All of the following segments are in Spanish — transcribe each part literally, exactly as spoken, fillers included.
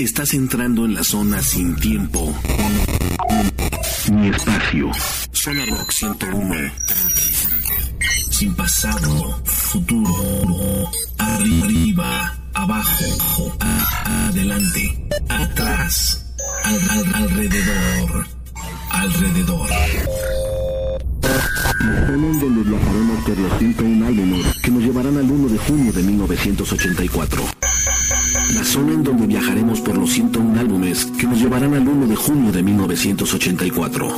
Estás entrando en la zona sin tiempo ni espacio. Zona Rock ciento uno. Sin pasado, futuro, arriba, abajo, a, adelante, atrás, al, al, alrededor, alrededor. La zona en donde viajaremos por los ciento uno álbumes que nos llevarán al uno de junio de mil novecientos ochenta y cuatro. La zona en donde viajaremos por los ciento uno álbumes que nos llevarán al uno de junio de mil novecientos ochenta y cuatro.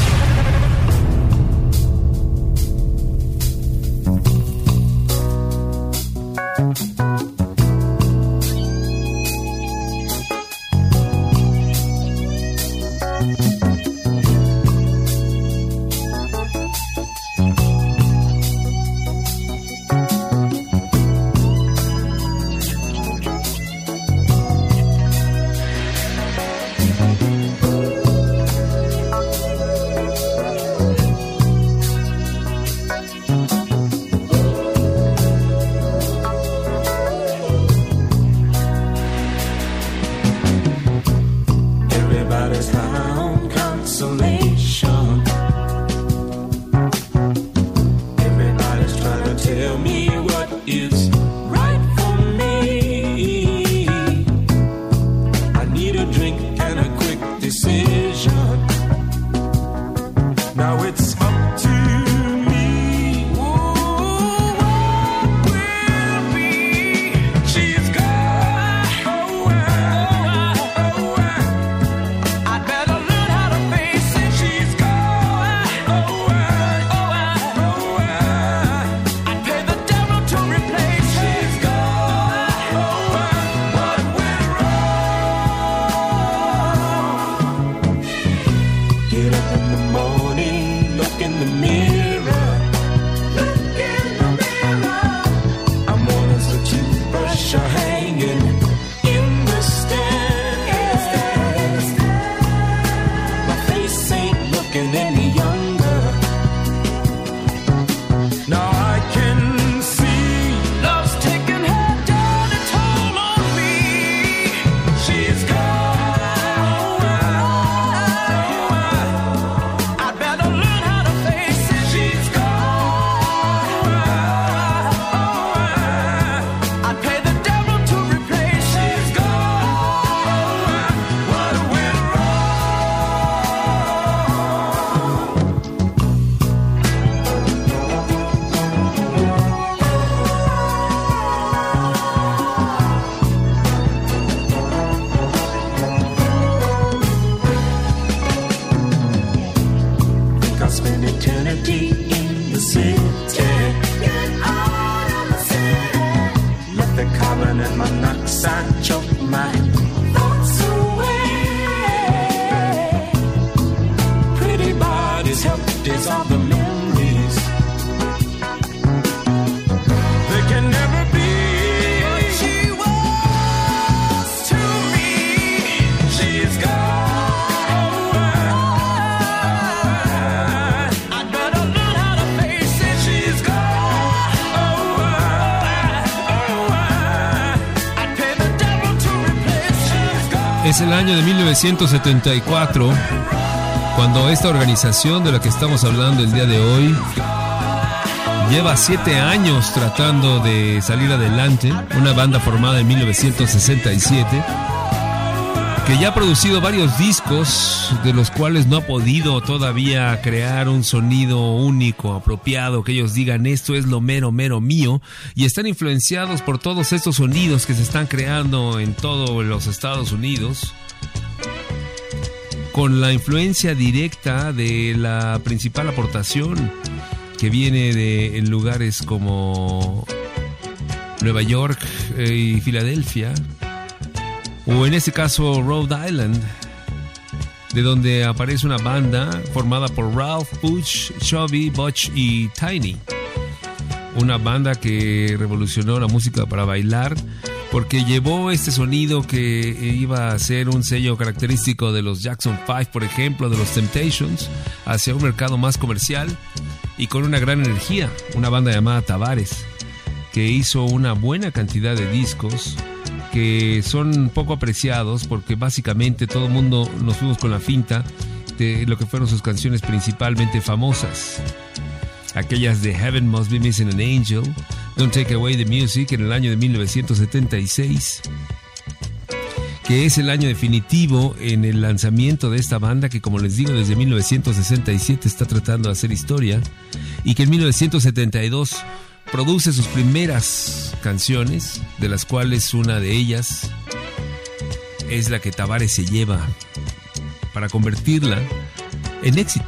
Es el año de mil novecientos setenta y cuatro, cuando esta organización de la que estamos hablando el día de hoy lleva siete años tratando de salir adelante. Una banda formada en mil novecientos sesenta y siete, que ya ha producido varios discos, de los cuales no ha podido todavía crear un sonido único, apropiado, que ellos digan esto es lo mero, mero mío, y están influenciados por todos estos sonidos que se están creando en todos los Estados Unidos, con la influencia directa de la principal aportación que viene de en lugares como Nueva York y Filadelfia, o en este caso Rhode Island, de donde aparece una banda formada por Ralph, Butch, Chubby, Butch y Tiny. Una banda que revolucionó la música para bailar, porque llevó este sonido que iba a ser un sello característico de los Jackson Five, por ejemplo, de los Temptations, hacia un mercado más comercial y con una gran energía. Una banda llamada Tavares, que hizo una buena cantidad de discos que son poco apreciados porque básicamente todo el mundo nos fuimos con la finta de lo que fueron sus canciones principalmente famosas. Aquellas de Heaven Must Be Missing an Angel, Don't Take Away the Music en el año de mil novecientos setenta y seis, que es el año definitivo en el lanzamiento de esta banda que, como les digo, desde mil novecientos sesenta y siete está tratando de hacer historia, y que en mil novecientos setenta y dos produce sus primeras canciones, de las cuales una de ellas es la que Tavares se lleva para convertirla en éxito.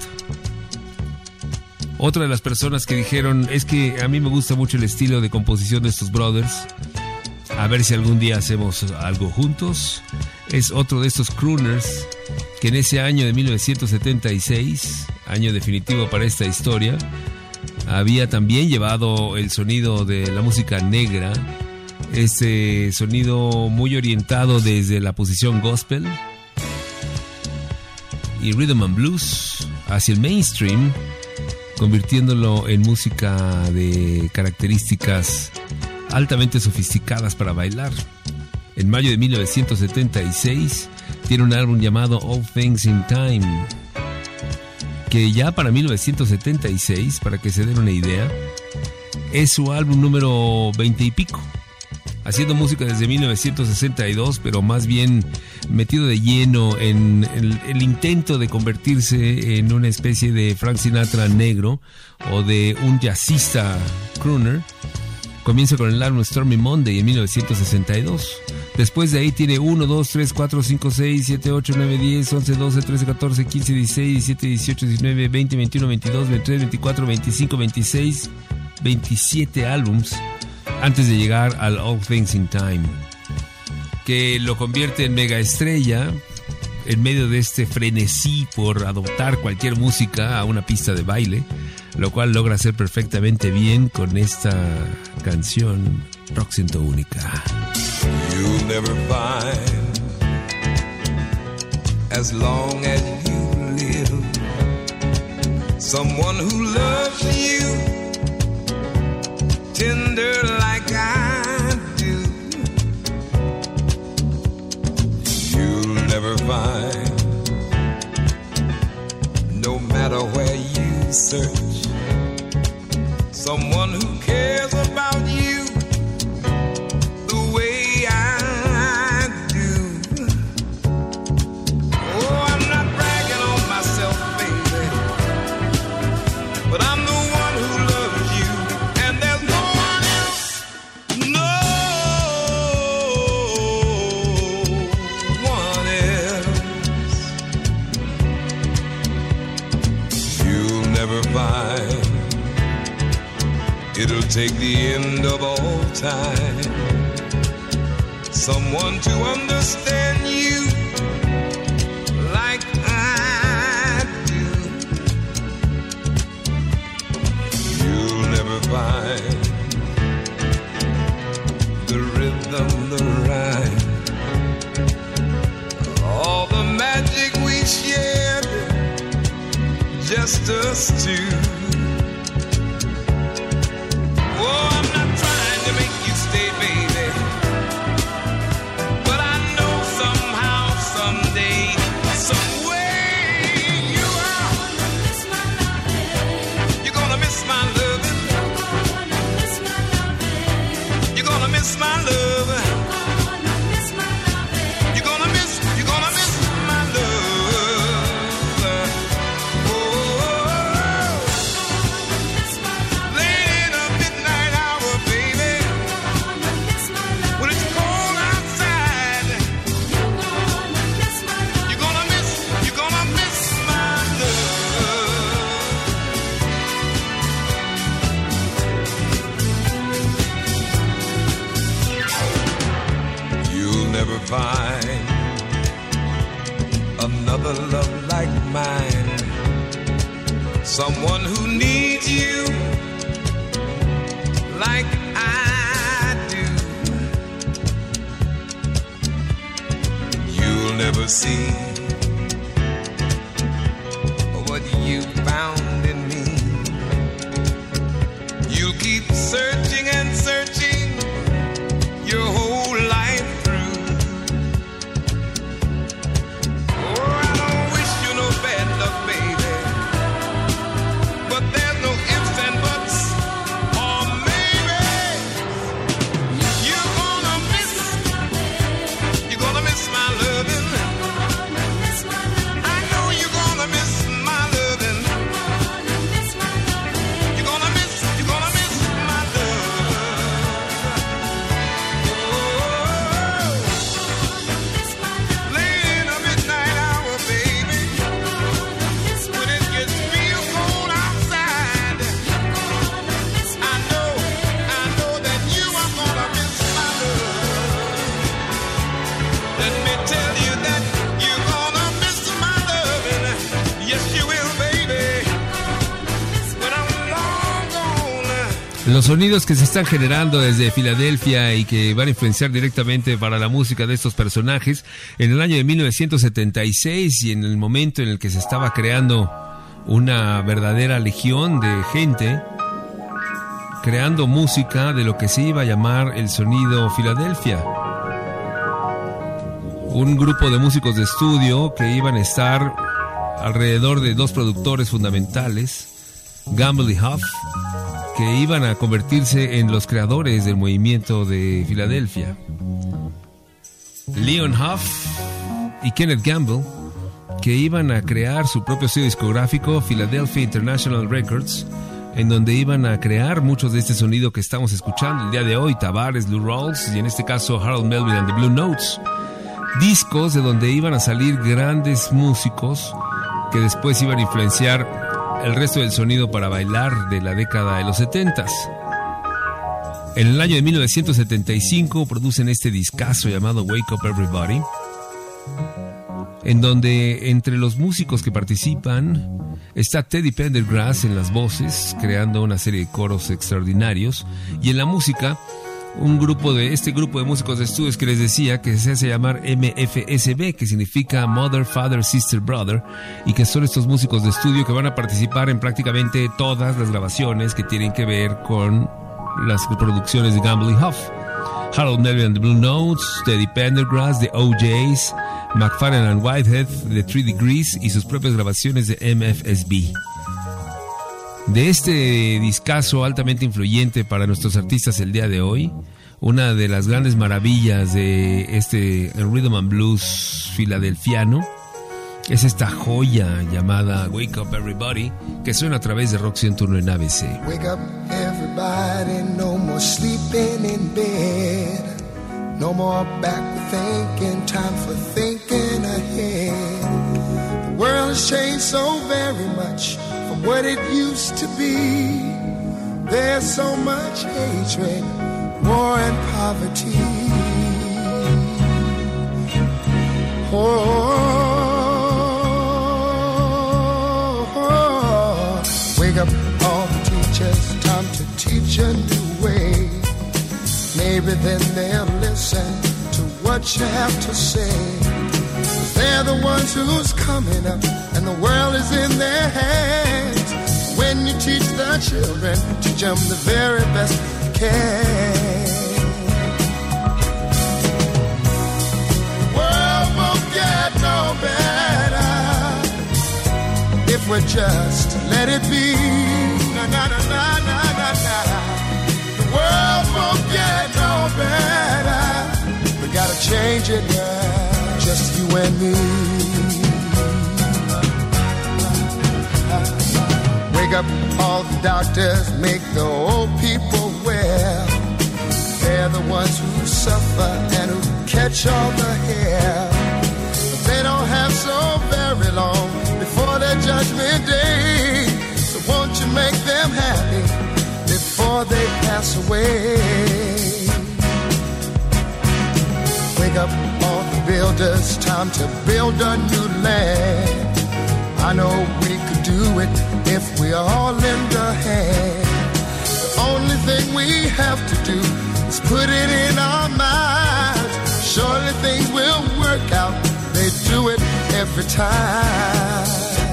Otra de las personas que dijeron, es que a mí me gusta mucho el estilo de composición de estos brothers, a ver si algún día hacemos algo juntos, es otro de estos crooners que en ese año de mil novecientos setenta y seis, año definitivo para esta historia, había también llevado el sonido de la música negra, este sonido muy orientado desde la posición gospel y rhythm and blues hacia el mainstream, convirtiéndolo en música de características altamente sofisticadas para bailar. En mayo de mil novecientos setenta y seis tiene un álbum llamado All Things in Time, que ya para mil novecientos setenta y seis, para que se den una idea, es su álbum número veinte y pico, haciendo música desde mil novecientos sesenta y dos, pero más bien metido de lleno en el, el intento de convertirse en una especie de Frank Sinatra negro o de un jazzista crooner. Comienza con el álbum Stormy Monday en mil novecientos sesenta y dos. Después de ahí tiene uno, dos, tres, cuatro, cinco, seis, siete, ocho, nueve, diez, once, doce, trece, catorce, quince, dieciséis, diecisiete, dieciocho, diecinueve, veinte, veintiuno, veintidós, veintitrés, veinticuatro, veinticinco, veintiséis, veintisiete álbums antes de llegar al All Things in Time, que lo convierte en mega estrella en medio de este frenesí por adoptar cualquier música a una pista de baile, lo cual logra hacer perfectamente bien con esta canción Rock Ciento Única. You'll never find, as long as you live, someone who loves you tender like I do. You'll never find, no matter where you search, someone who cares about you the way I do. Oh, I'm not bragging on myself, baby, but I'm the one who loves you, and there's no one else, no one else. You'll never find, it'll take the end of all time, someone to understand you like I do. You'll never find the rhythm, the rhyme, all the magic we shared, just us two. Oh, I'm not trying to make you stay, baby, but I know somehow, someday, some way you are. You're gonna miss my loving. You're gonna miss my loving. You're gonna miss, you're gonna miss my love. Oh, late in the midnight hour, baby, when it's cold outside, you're gonna miss, you're gonna miss my love. You'll never find another love like mine, someone who needs you like I do. You'll never see what you found in me. You'll keep searching and searching your whole life through. Los sonidos que se están generando desde Filadelfia y que van a influenciar directamente para la música de estos personajes en el año de mil novecientos setenta y seis y en el momento en el que se estaba creando una verdadera legión de gente creando música de lo que se iba a llamar el sonido Filadelfia. Un grupo de músicos de estudio que iban a estar alrededor de dos productores fundamentales, Gamble y Huff, que iban a convertirse en los creadores del movimiento de Filadelfia. Leon Huff y Kenneth Gamble, que iban a crear su propio sello discográfico, Philadelphia International Records, en donde iban a crear muchos de este sonido que estamos escuchando el día de hoy, Tavares, Lou Rawls y en este caso Harold Melvin and the Blue Notes. Discos de donde iban a salir grandes músicos que después iban a influenciar el resto del sonido para bailar de la década de los setentas. En el año de mil novecientos setenta y cinco producen este discazo llamado Wake Up Everybody, en donde entre los músicos que participan está Teddy Pendergrass en las voces, creando una serie de coros extraordinarios, y en la música un grupo de este grupo de músicos de estudios que les decía que se hace llamar M F S B, que significa Mother, Father, Sister, Brother, y que son estos músicos de estudio que van a participar en prácticamente todas las grabaciones que tienen que ver con las producciones de Gamble y Huff. Harold Melvin and the Blue Notes, Teddy Pendergrass, The O Js, McFarlane and Whitehead, The Three Degrees y sus propias grabaciones de M F S B. De este discazo altamente influyente para nuestros artistas el día de hoy, una de las grandes maravillas de este rhythm and blues filadelfiano es esta joya llamada Wake Up Everybody, que suena a través de Rock ciento uno en A B C. Wake up everybody, no more sleeping in bed, no more backward thinking, time for thinking ahead. The world has changed so very much from what it used to be. There's so much hatred, war and poverty. Oh, oh, wake up all the teachers, time to teach a new way. Maybe then they'll listen to what you have to say. They're the ones who's coming up, and the world is in their hands. When you teach the children, teach them the very best you can. The world won't get no better if we just let it be. Na na na na na na na. The world won't get no better. We gotta change it now. Just you and me. Wake up all the doctors, make the old people well. They're the ones who suffer and who catch all the hair. But they don't have so very long before their judgment day. So won't you make them happy before they pass away? Wake up all the builders, time to build a new land. I know we could do it if we all lend a hand. The only thing we have to do is put it in our minds. Surely things will work out. They do it every time.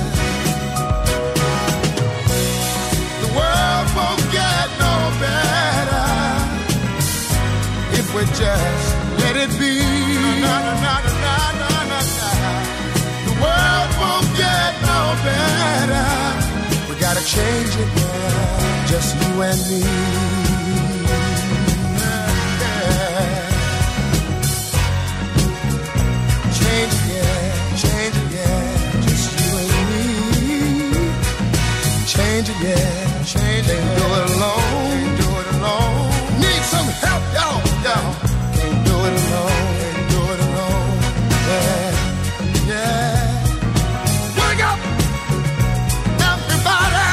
The world won't get no better if we just let it be. Na, na, na, na, na, na, na. The world won't get no better. We gotta change it now, just you and me. Yeah. Change it, yeah, change it, yeah, just you and me. Change it, yeah, change it. Can't do it alone, can't do it alone. Need some help, y'all, y'all. Can't do it alone, can't do it alone. Yeah, yeah. Wake up, everybody.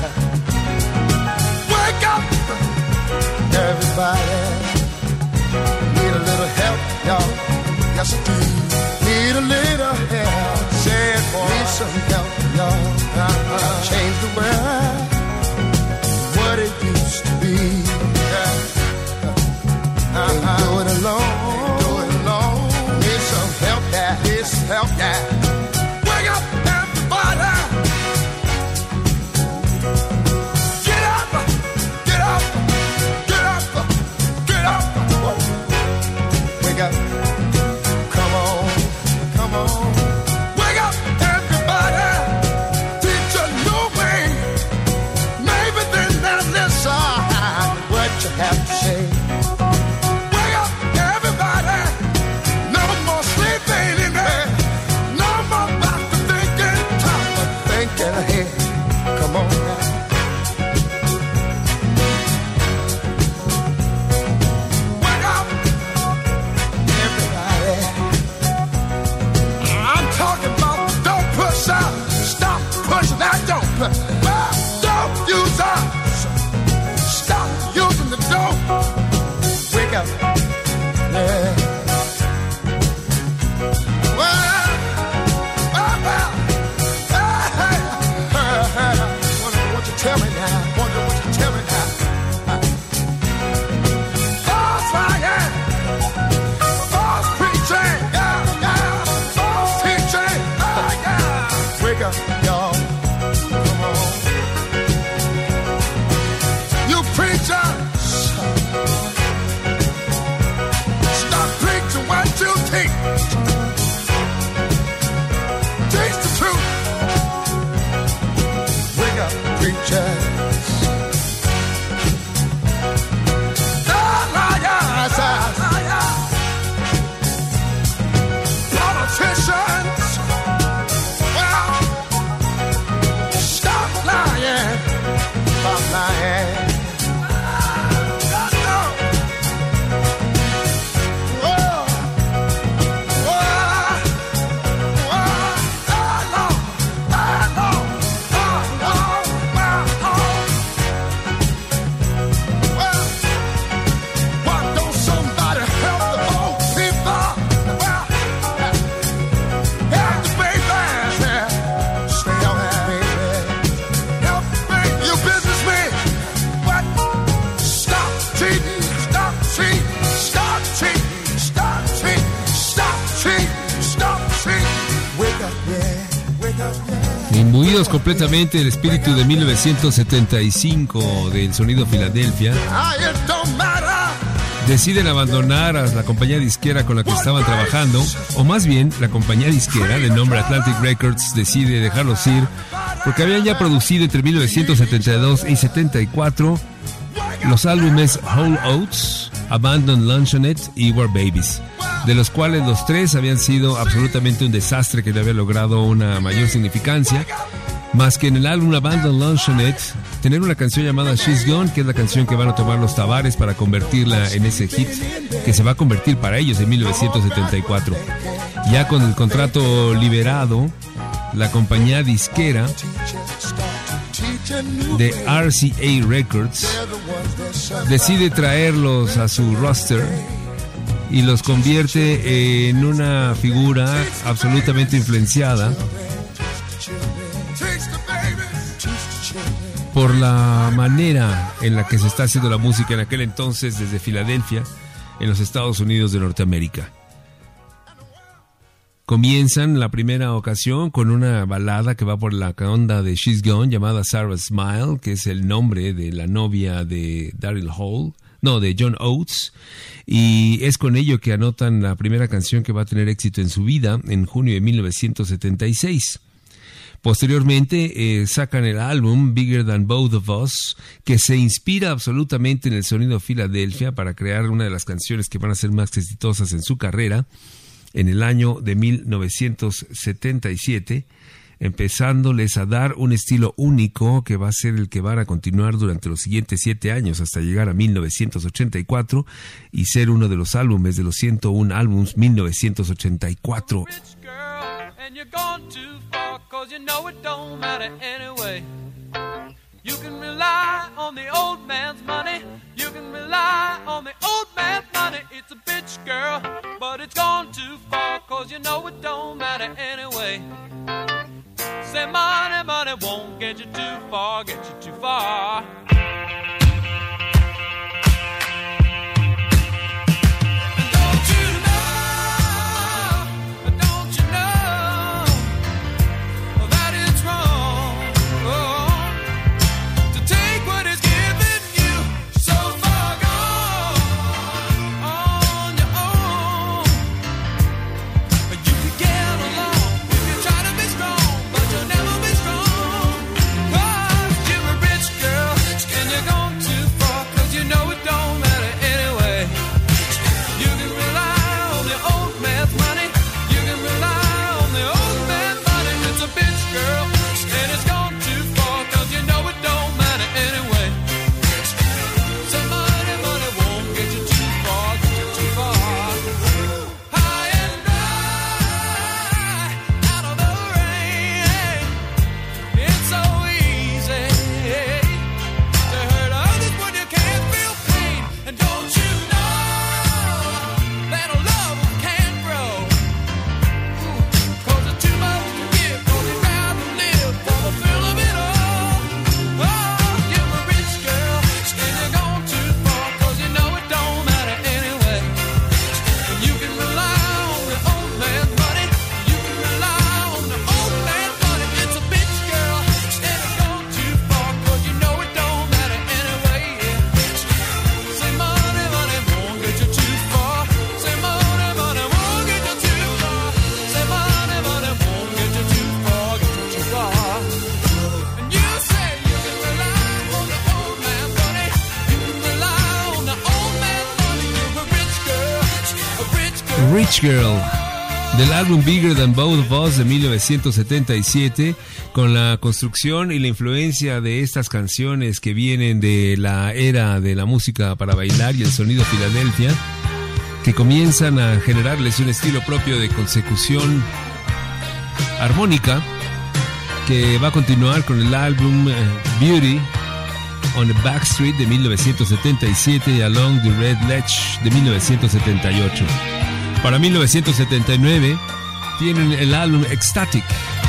Wake up, everybody. Need a little help, y'all. Yes, I do. Need a little help. Say it, boy. Need some help, y'all. Uh-huh. Change the world, what it used to be. have to say, wake up, everybody. No more sleeping in there. No more back to thinking, time for thinking ahead. Come on now. Wake up, everybody. I'm talking about don't push out. Stop pushing that don't push. Well, don't use us. Stop using the dope. Wake up. Yeah. Well, well, well. Hey, hey, hey, hey. Wonder what you tell me now. Wonder what you tell me now. False lying. False preaching. Yeah, yeah. False teaching. Oh, yeah. Wake up, y'all. Come on. You preachers. Stop preaching what you teach. Teach the truth. Wake up, preachers. The liars, politicians. Well, stop lying. Stop lying. Imbuidos completamente del espíritu de mil novecientos setenta y cinco del sonido Filadelfia, deciden abandonar a la compañía disquera con la que estaban trabajando, o más bien la compañía disquera de nombre Atlantic Records decide dejarlos ir porque habían ya producido entre mil novecientos setenta y dos y setenta y cuatro los álbumes Whole Oats, Abandoned Luncheonette y War Babies, de los cuales los tres habían sido absolutamente un desastre que no había logrado una mayor significancia, más que en el álbum Abandoned Luncheonette tener una canción llamada She's Gone, que es la canción que van a tomar los Tavares para convertirla en ese hit que se va a convertir para ellos en mil novecientos setenta y cuatro. Ya con el contrato liberado, la compañía disquera de R C A Records decide traerlos a su roster y los convierte en una figura absolutamente influenciada por la manera en la que se está haciendo la música en aquel entonces desde Filadelfia, en los Estados Unidos de Norteamérica. Comienzan la primera ocasión con una balada que va por la onda de She's Gone, llamada Sarah Smile, que es el nombre de la novia de Daryl Hall, no, de John Oates, y es con ello que anotan la primera canción que va a tener éxito en su vida en junio de mil novecientos setenta y seis. Posteriormente eh, sacan el álbum Bigger Than Both of Us, que se inspira absolutamente en el sonido Filadelfia para crear una de las canciones que van a ser más exitosas en su carrera en el año de mil novecientos setenta y siete, empezándoles a dar un estilo único que va a ser el que van a continuar durante los siguientes siete años hasta llegar a mil novecientos ochenta y cuatro y ser uno de los álbumes de los ciento uno álbums mil novecientos ochenta y cuatro. You can rely on the old man's money. You can rely on the old man's money. It's a bitch, girl, but it's gone too far, cause you know it don't matter anyway. Say money, money won't get you too far, get you too far. Rich Girl, del álbum Bigger Than Both of Us de mil novecientos setenta y siete, con la construcción y la influencia de estas canciones que vienen de la era de la música para bailar y el sonido Filadelfia, que comienzan a generarles un estilo propio de consecución armónica, que va a continuar con el álbum uh, Beauty on the Backstreet de mil novecientos setenta y siete y Along the Red Ledge de mil novecientos setenta y ocho. Para mil novecientos setenta y nueve tienen el álbum Ecstatic.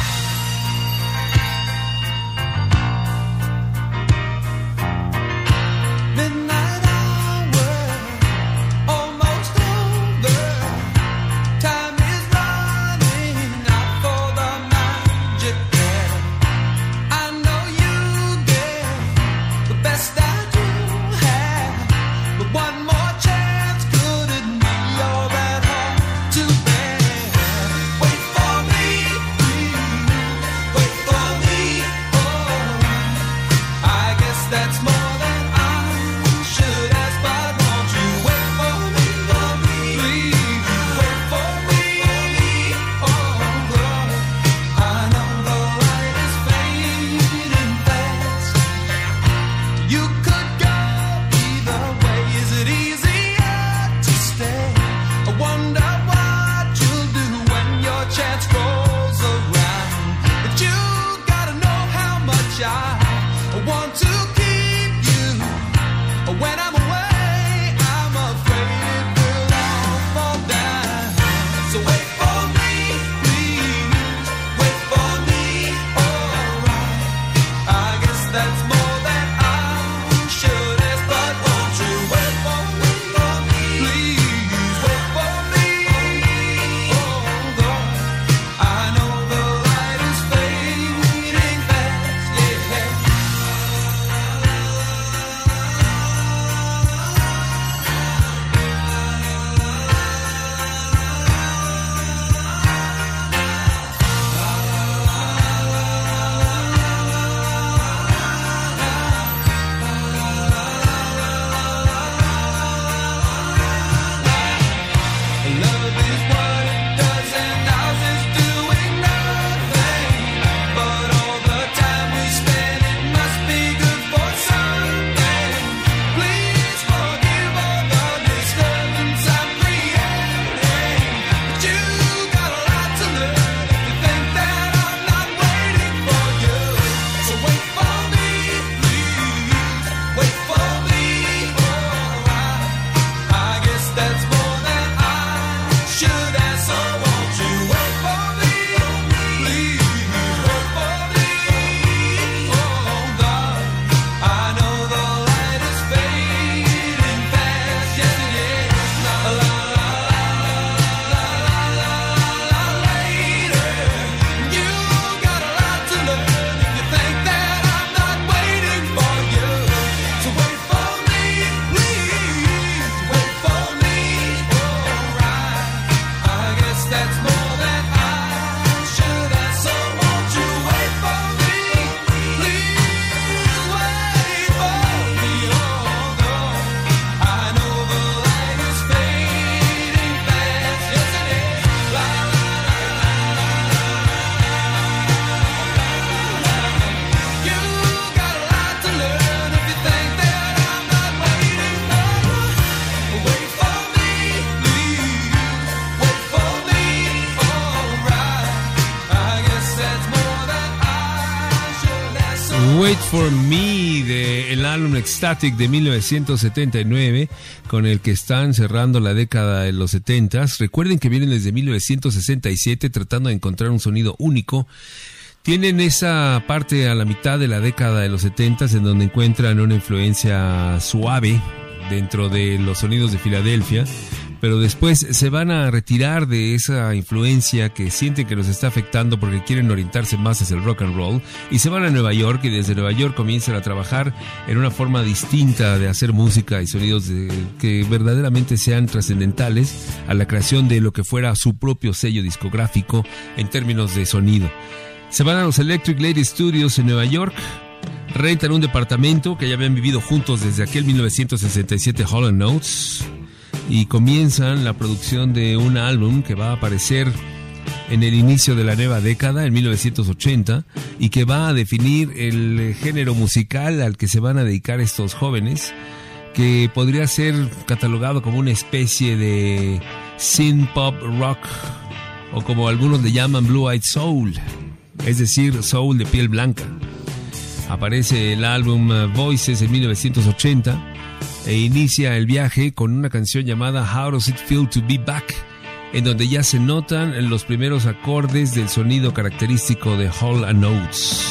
Wait for Me del álbum Ecstatic de mil novecientos setenta y nueve, con el que están cerrando la década de los setentas. Recuerden que vienen desde mil novecientos sesenta y siete tratando de encontrar un sonido único. Tienen esa parte a la mitad de la década de los setentas en donde encuentran una influencia suave dentro de los sonidos de Filadelfia, pero después se van a retirar de esa influencia que sienten que los está afectando porque quieren orientarse más hacia el rock and roll, y se van a Nueva York, y desde Nueva York comienzan a trabajar en una forma distinta de hacer música y sonidos de, que verdaderamente sean trascendentales a la creación de lo que fuera su propio sello discográfico en términos de sonido. Se van a los Electric Lady Studios en Nueva York, rentan un departamento que ya habían vivido juntos desde aquel mil novecientos sesenta y siete Hall and Oates, y comienzan la producción de un álbum que va a aparecer en el inicio de la nueva década, en mil novecientos ochenta, y que va a definir el género musical al que se van a dedicar estos jóvenes, que podría ser catalogado como una especie de synth pop rock, o como algunos le llaman blue eyed soul, es decir, soul de piel blanca. Aparece el álbum Voices en mil novecientos ochenta e inicia el viaje con una canción llamada How Does It Feel to Be Back, en donde ya se notan los primeros acordes del sonido característico de Hall and Oates.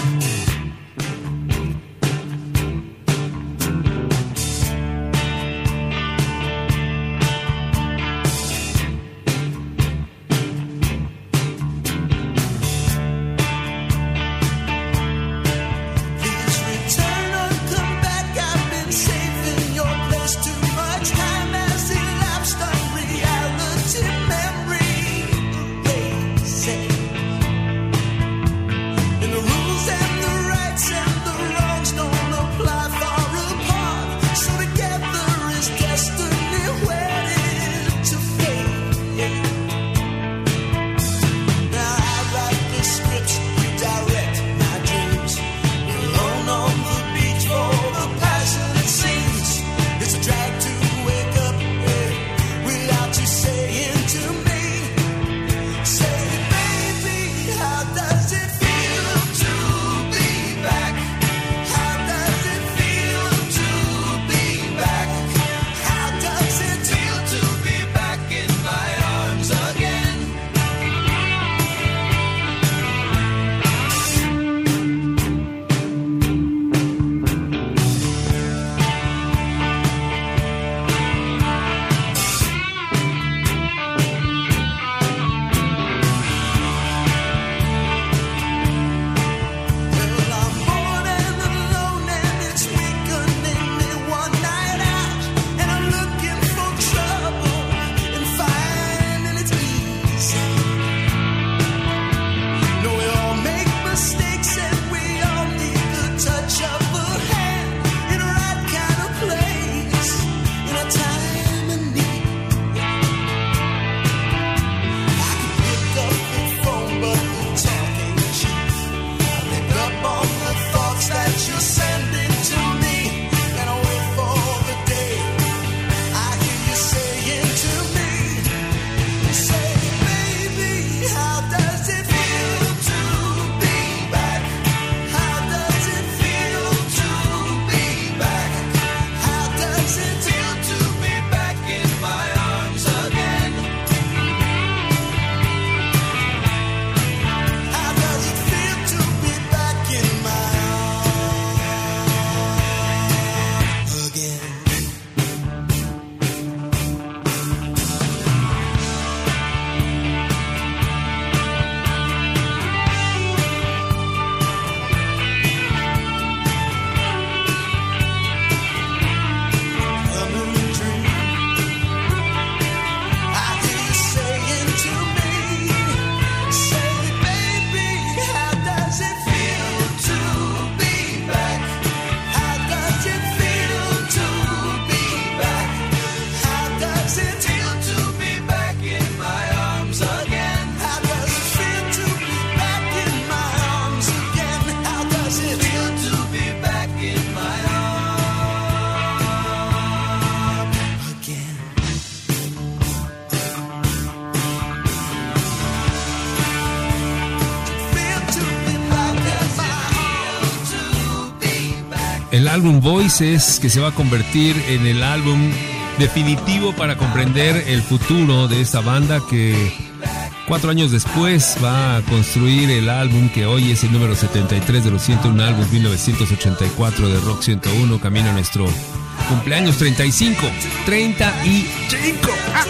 El álbum Voices, que se va a convertir en el álbum definitivo para comprender el futuro de esta banda, que cuatro años después va a construir el álbum que hoy es el número setenta y tres de los ciento uno álbumes mil novecientos ochenta y cuatro de Rock ciento uno, camino a nuestro cumpleaños treinta y cinco. treinta y cinco. ¡Ah!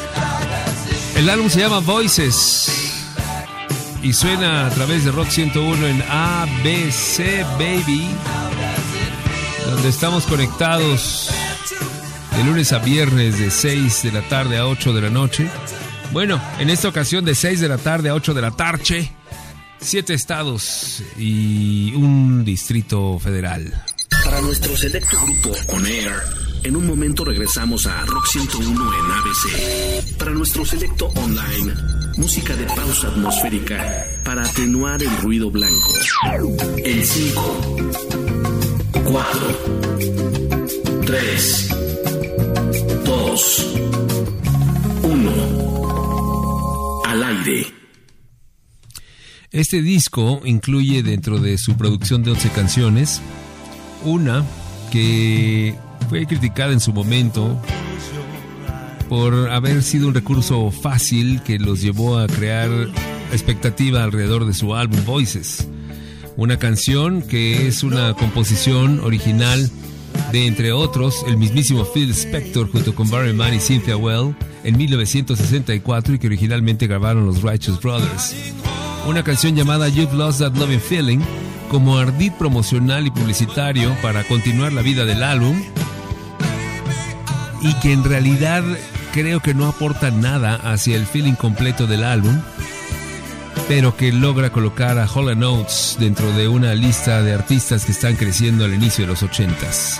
El álbum se llama Voices y suena a través de Rock ciento uno en A B C Baby, donde estamos conectados de lunes a viernes de seis de la tarde a ocho de la noche. Bueno, en esta ocasión de seis de la tarde a ocho de la tarde, siete estados y un distrito federal. Para nuestro selecto grupo On Air, En un momento regresamos a Rock ciento uno en A B C. Para nuestro selecto online, música de pausa atmosférica para atenuar el ruido blanco. En cinco, cuatro, tres, dos, uno. Al aire. Este disco incluye dentro de su producción de once canciones, una que fue criticada en su momento por haber sido un recurso fácil que los llevó a crear expectativa alrededor de su álbum Voices. Una canción que es una composición original de, entre otros, el mismísimo Phil Spector junto con Barry Mann y Cynthia Well en mil novecientos sesenta y cuatro y que originalmente grabaron los Righteous Brothers. Una canción llamada You've Lost That Loving Feeling como ardid promocional y publicitario para continuar la vida del álbum, y que en realidad creo que no aporta nada hacia el feeling completo del álbum, pero que logra colocar a Hall and Oates dentro de una lista de artistas que están creciendo al inicio de los ochentas.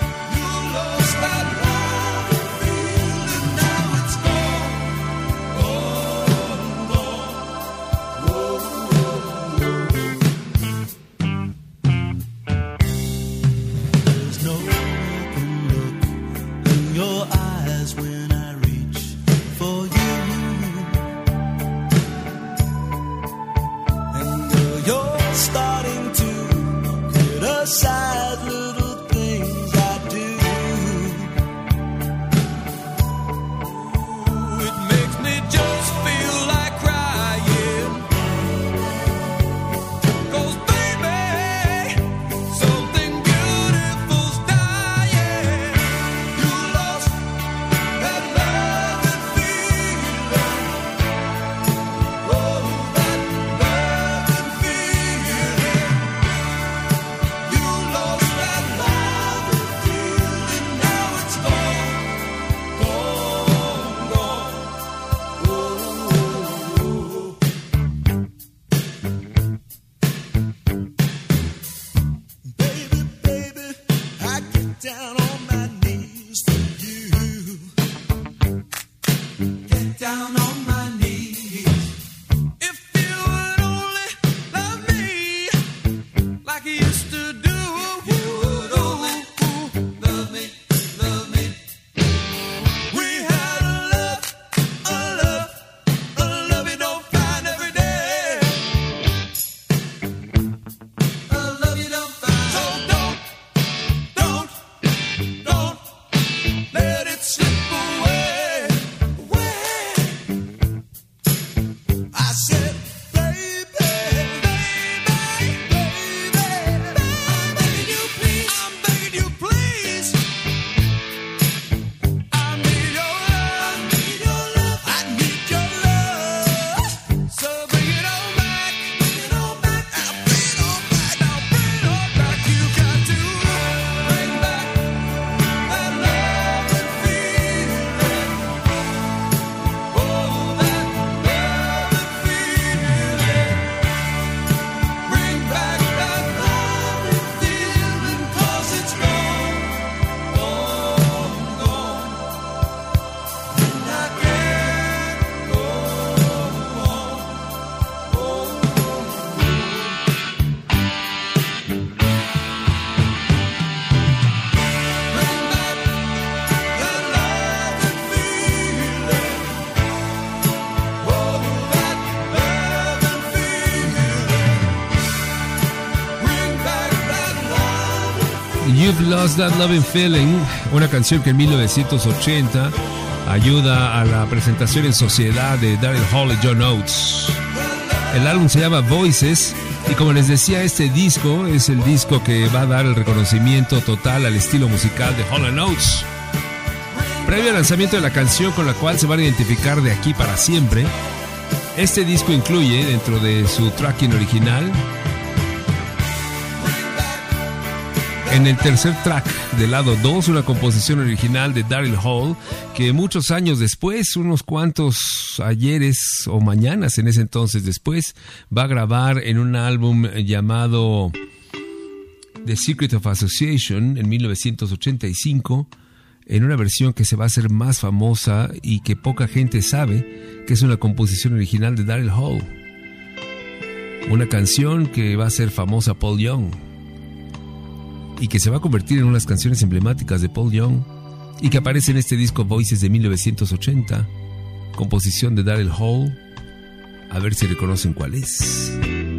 You've Lost That Loving Feeling, una canción que en mil novecientos ochenta ayuda a la presentación en sociedad de Daryl Hall y John Oates. El álbum se llama Voices y, como les decía, este disco es el disco que va a dar el reconocimiento total al estilo musical de Hall and Oates. Previo al lanzamiento de la canción con la cual se van a identificar de aquí para siempre, este disco incluye dentro de su tracking original, en el tercer track del lado dos, una composición original de Daryl Hall que muchos años después, unos cuantos ayeres o mañanas en ese entonces después, va a grabar en un álbum llamado The Secret of Association en mil novecientos ochenta y cinco, en una versión que se va a hacer más famosa y que poca gente sabe que es una composición original de Daryl Hall. Una canción que va a ser famosa Paul Young y que se va a convertir en unas canciones emblemáticas de Paul Young y que aparece en este disco Voices de mil novecientos ochenta, composición de Daryl Hall. A ver si reconocen cuál es.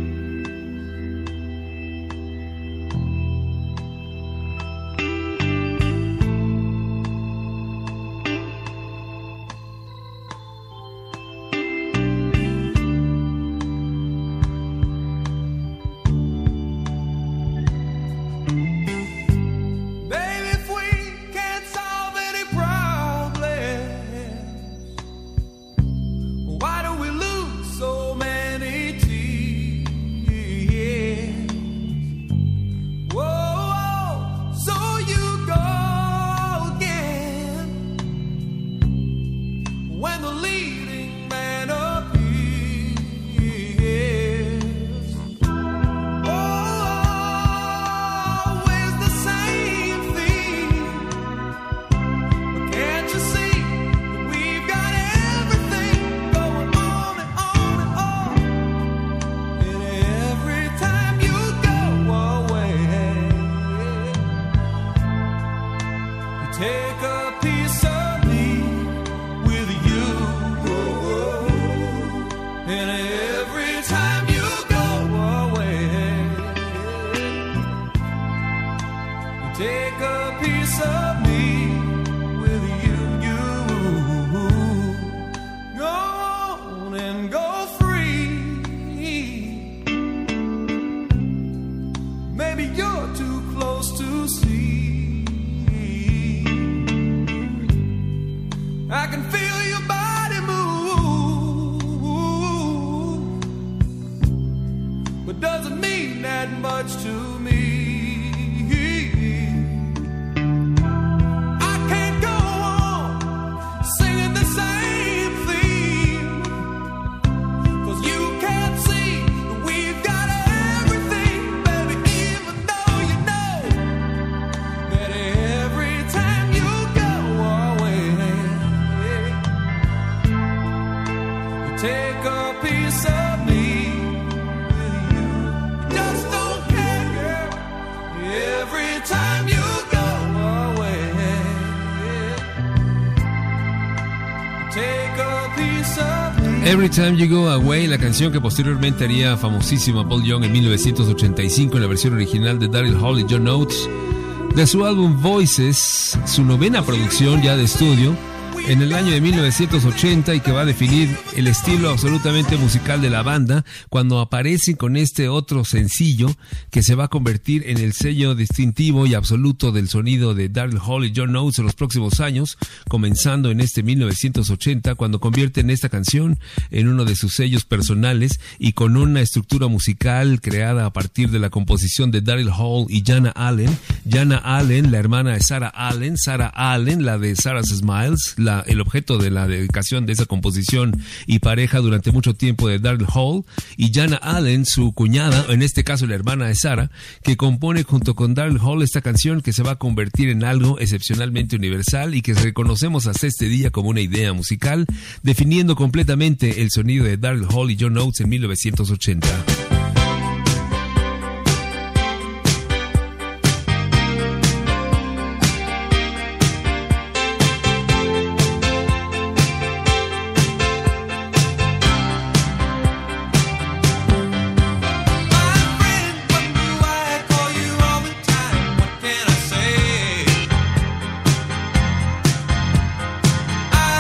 Every Time You Go Away, la canción que posteriormente haría famosísima Paul Young en mil novecientos ochenta y cinco en la versión original de Daryl Hall y John Oates, de su álbum Voices, su novena producción ya de estudio, en el año de mil novecientos ochenta, y que va a definir el estilo absolutamente musical de la banda cuando aparecen con este otro sencillo que se va a convertir en el sello distintivo y absoluto del sonido de Daryl Hall y John Oates en los próximos años, comenzando en este mil novecientos ochenta, cuando convierten esta canción en uno de sus sellos personales y con una estructura musical creada a partir de la composición de Daryl Hall y Jana Allen. Jana Allen, la hermana de Sarah Allen, Sarah Allen, la de Sarah's Smiles, la el objeto de la dedicación de esa composición y pareja durante mucho tiempo de Daryl Hall, y Jana Allen, su cuñada, en este caso la hermana de Sarah, que compone junto con Daryl Hall esta canción que se va a convertir en algo excepcionalmente universal y que reconocemos hasta este día como una idea musical, definiendo completamente el sonido de Daryl Hall y John Oates en mil novecientos ochenta.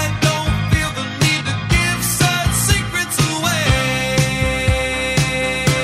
Secrets away.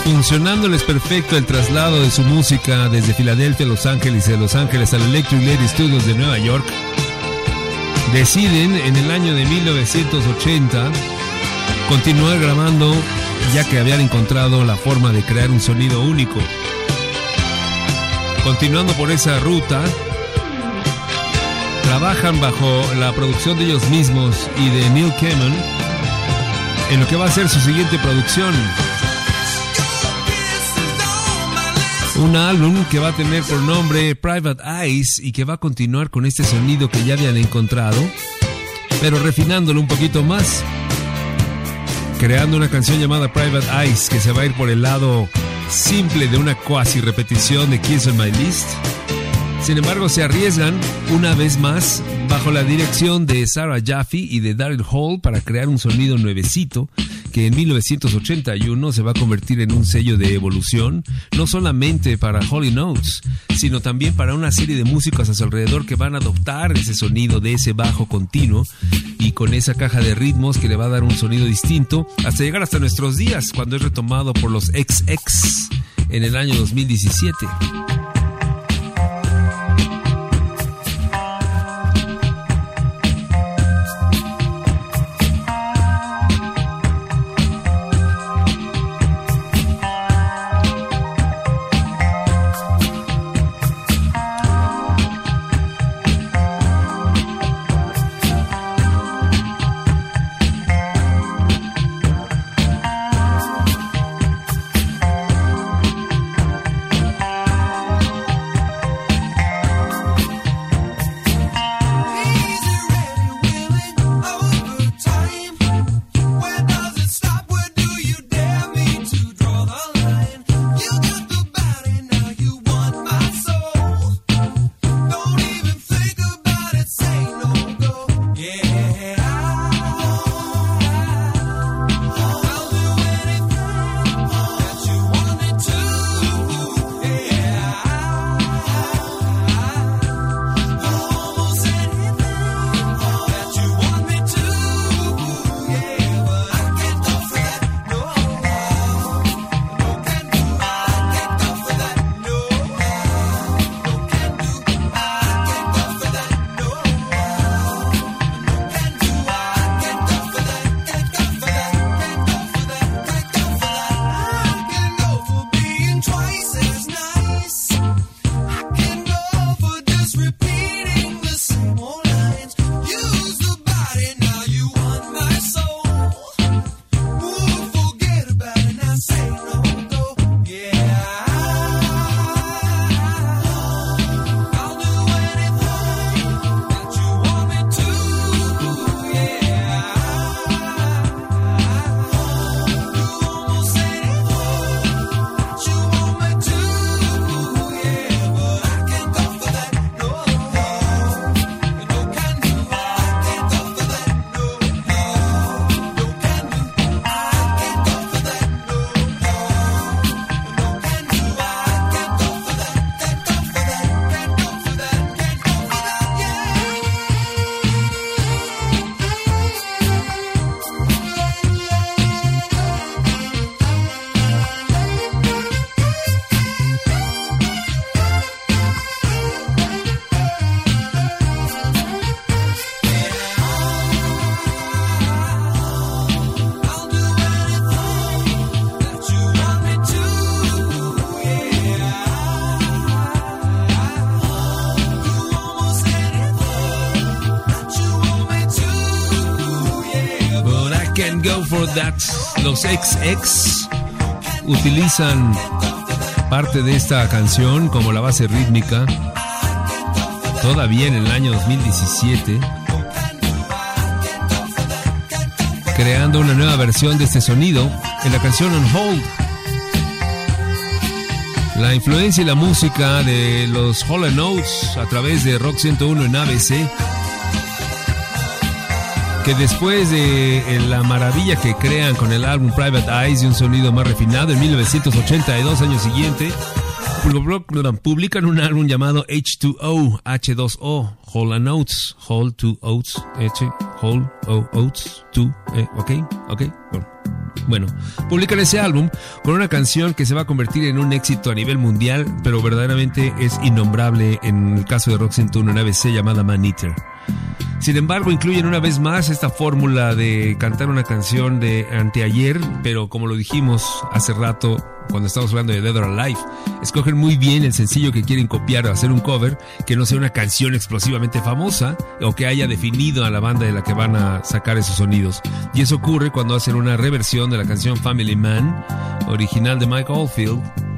funcionándoles perfecto el traslado de su música desde Filadelfia a Los Ángeles y de Los Ángeles al Electric Lady Studios de Nueva York, deciden en el año de mil novecientos ochenta continuar grabando, ya que habían encontrado la forma de crear un sonido único. Continuando por esa ruta, trabajan bajo la producción de ellos mismos y de Neil Kamen en lo que va a ser su siguiente producción. Un álbum que va a tener por nombre Private Eyes y que va a continuar con este sonido que ya habían encontrado, pero refinándolo un poquito más, creando una canción llamada Private Eyes que se va a ir por el lado simple de una cuasi repetición de Kiss on My List. Sin embargo, se arriesgan una vez más bajo la dirección de Sarah Jaffe y de Daryl Hall para crear un sonido nuevecito que en mil novecientos ochenta y uno se va a convertir en un sello de evolución, no solamente para Hall and Oates, sino también para una serie de músicos a su alrededor que van a adoptar ese sonido de ese bajo continuo y con esa caja de ritmos que le va a dar un sonido distinto hasta llegar hasta nuestros días, cuando es retomado por los X X en el año dos mil diecisiete. Go for That. Los X X utilizan parte de esta canción como la base rítmica todavía en el año dos mil diecisiete, creando una nueva versión de este sonido en la canción On Hold. La influencia y la música de los Hall and Oates a través de Rock ciento uno en A B C, que después de la maravilla que crean con el álbum Private Eyes y un sonido más refinado, en mil novecientos ochenta y dos, año siguiente, publican un álbum llamado H dos O, H dos O, Hall and Oates, Hall two Oates, H, Hall O Oates, two, eh, ok, ok, bueno. Bueno, publican ese álbum con una canción que se va a convertir en un éxito a nivel mundial, pero verdaderamente es innombrable en el caso de Rock ciento uno en A B C, llamada Man Eater. Sin embargo, incluyen una vez más esta fórmula de cantar una canción de anteayer, pero como lo dijimos hace rato cuando estamos hablando de Dead or Alive, escogen muy bien el sencillo que quieren copiar o hacer un cover, que no sea una canción explosivamente famosa o que haya definido a la banda de la que van a sacar esos sonidos. Y eso ocurre cuando hacen una reversión de la canción Family Man, original de Mike Oldfield,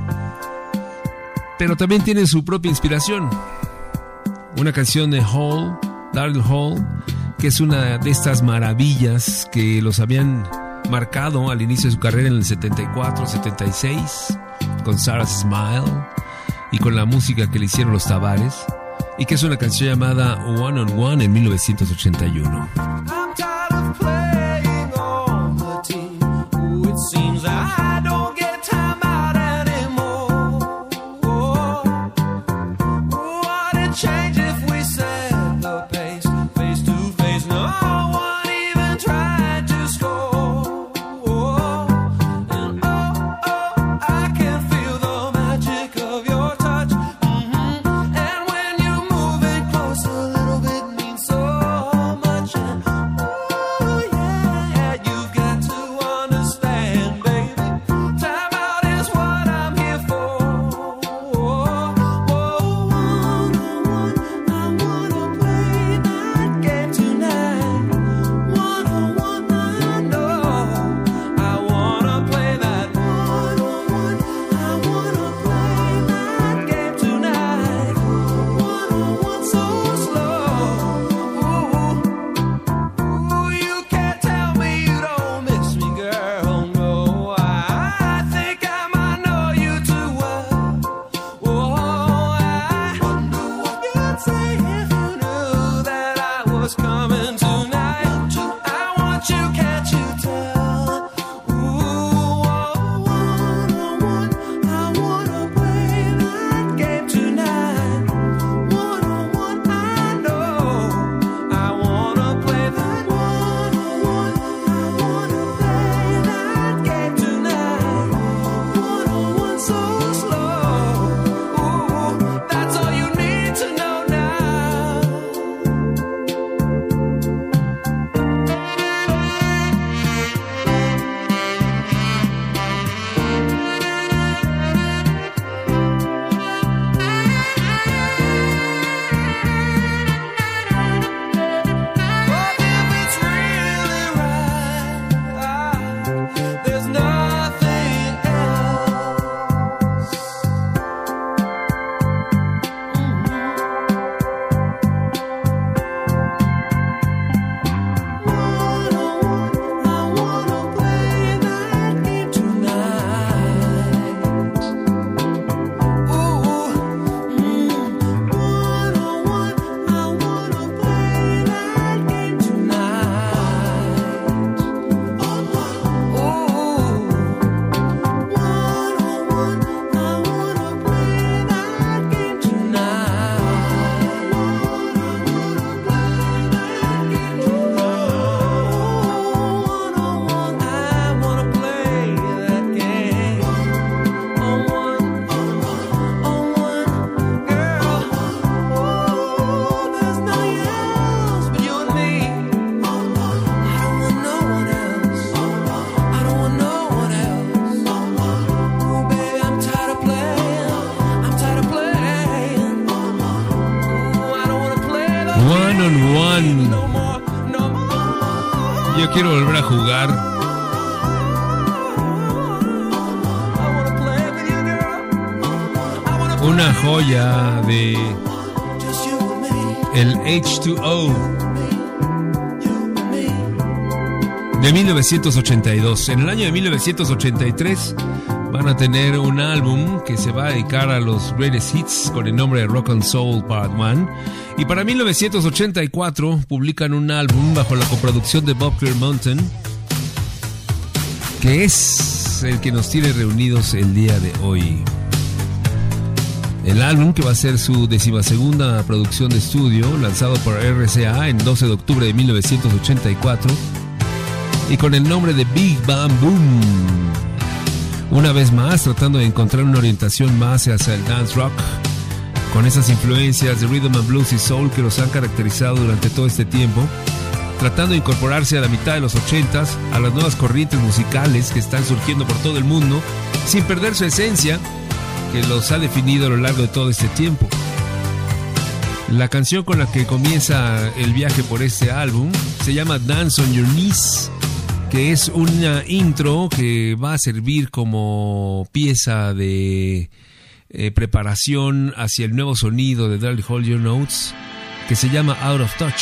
pero también tienen su propia inspiración. Una canción de Hall, Daryl Hall, que es una de estas maravillas que los habían marcado al inicio de su carrera en el setenta y cuatro, setenta y seis, con Sarah's Smile y con la música que le hicieron los Tavares, y que es una canción llamada One on One en mil novecientos ochenta y uno. I'm tired of playing on the team. Ooh, it seems I don't get time out anymore. Oh, would it change if we set the pace face to face? No one even tried to score. Oh, and oh, oh, I can feel the magic of your touch. Mm-hmm. And when you move it close, a little bit means so much. And oh yeah, you've got to understand, baby. Time out is what I'm here for. Oh, oh, one on one, I wanna play that game tonight. One on one, I know I wanna play that. One on one, I wanna play that game tonight. One on one, so slow. Ooh, ooh, you can't tell me you don't miss me, girl. No, I think I might know you too well. Oh, I wonder what you'd say if you knew that I was coming tonight. I want you, can't you tell? Ooh, one on one, I wanna play that game tonight. One on one, I know I wanna play that. One on one, I wanna play that game tonight. One on one, so slow. Ooh, that's all you need to know now. But if it's really right, there's nothing else. One on one, I wanna play that game tonight. Ooh, mm, one on one, I wanna play that game tonight. Ooh, one on one, I wanna play that game tonight. One on one, I wanna play that game. On one, on one, on one, girl. Ooh, there's nothing else but you and me. I don't want no one else. I don't want no one else. Ooh, baby, I'm tired of playing. I'm tired of playing. Ooh, I don't wanna play the One on One. no more, no more. Yo quiero volver a jugar. I wanna play with you, girl. I wanna play Una joya de just you and me, el H dos O you and me. de mil novecientos ochenta y dos. En el año de mil novecientos ochenta y tres van a tener un álbum que se va a dedicar a los greatest hits con el nombre de Rock and Soul Part uno. Y para mil novecientos ochenta y cuatro publican un álbum bajo la coproducción de Bob Clearmountain, que es el que nos tiene reunidos el día de hoy. El álbum, que va a ser su decimasegunda producción de estudio, lanzado por R C A en doce de octubre de mil novecientos ochenta y cuatro, y con el nombre de Big Bang Boom. Una vez más, tratando de encontrar una orientación más hacia el dance rock, con esas influencias de rhythm and blues y soul que los han caracterizado durante todo este tiempo, tratando de incorporarse a la mitad de los ochentas a las nuevas corrientes musicales que están surgiendo por todo el mundo, sin perder su esencia que los ha definido a lo largo de todo este tiempo. La canción con la que comienza el viaje por este álbum se llama Dance on Your Knees, que es una intro que va a servir como pieza de eh, preparación hacia el nuevo sonido de Daryl Hold Your Notes, que se llama Out of Touch.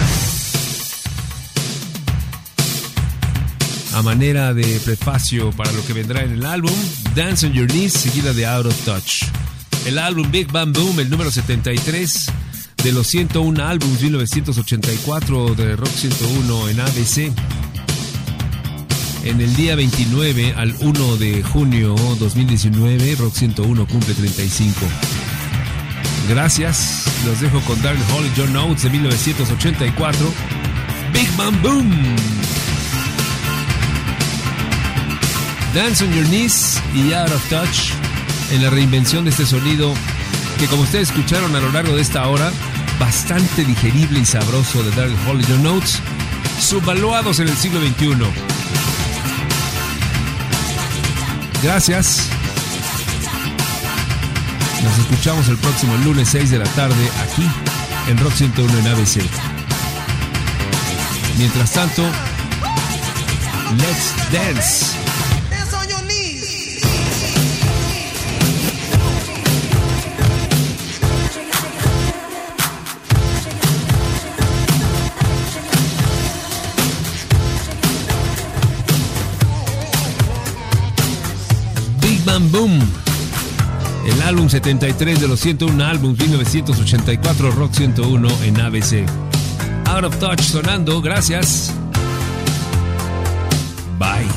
A manera de prefacio para lo que vendrá en el álbum, Dance on Your Knees, seguida de Out of Touch. El álbum Big Bang Boom, el número setenta y tres de los ciento uno álbumes mil novecientos ochenta y cuatro de Rock ciento uno en A B C. En el día veintinueve al uno de junio dos mil diecinueve, Rock ciento uno cumple treinta y cinco. Gracias, los dejo con Daryl Hold Your Notes de mil novecientos ochenta y cuatro, Big Bang Boom. Dance on Your Knees y Out of Touch en la reinvención de este sonido que, como ustedes escucharon a lo largo de esta hora, bastante digerible y sabroso de Daryl Hold Your Notes, subvaluados en el siglo veintiuno. Gracias. Nos escuchamos el próximo lunes seis de la tarde aquí en Rock ciento uno en A B C. Mientras tanto, let's dance. Boom, el álbum setenta y tres de los ciento uno álbumes mil novecientos ochenta y cuatro, Rock ciento uno en A B C. Out of Touch sonando, gracias. Bye.